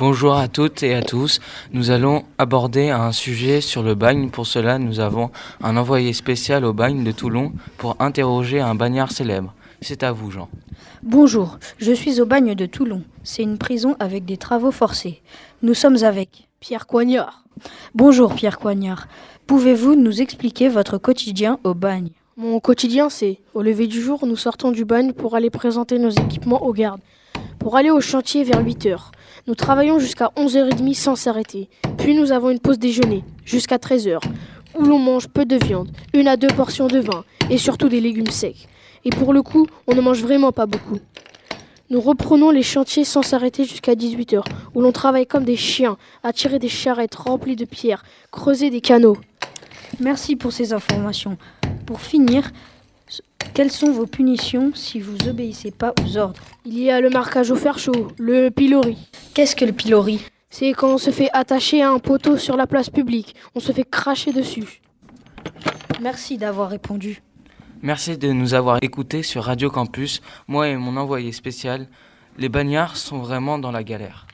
Bonjour à toutes et à tous. Nous allons aborder un sujet sur le bagne. Pour cela, nous avons un envoyé spécial au bagne de Toulon pour interroger un bagnard célèbre. C'est à vous, Jean. Bonjour, je suis au bagne de Toulon. C'est une prison avec des travaux forcés. Nous sommes avec Pierre Coignard. Bonjour Pierre Coignard. Pouvez-vous nous expliquer votre quotidien au bagne ? Mon quotidien, c'est au lever du jour, nous sortons du bagne pour aller présenter nos équipements aux gardes. Pour aller au chantier vers 8h. Nous travaillons jusqu'à 11h30 sans s'arrêter. Puis nous avons une pause déjeuner jusqu'à 13h où l'on mange peu de viande, 1 à 2 portions de vin et surtout des légumes secs. Et pour le coup, on ne mange vraiment pas beaucoup. Nous reprenons les chantiers sans s'arrêter jusqu'à 18h où l'on travaille comme des chiens à tirer des charrettes remplies de pierres, creuser des canaux. Merci pour ces informations. Pour finir, quelles sont vos punitions si vous obéissez pas aux ordres ? Il y a le marquage au fer chaud, le pilori. Qu'est-ce que le pilori ? C'est quand on se fait attacher à un poteau sur la place publique. On se fait cracher dessus. Merci d'avoir répondu. Merci de nous avoir écoutés sur Radio Campus. Moi et mon envoyé spécial, les bagnards sont vraiment dans la galère.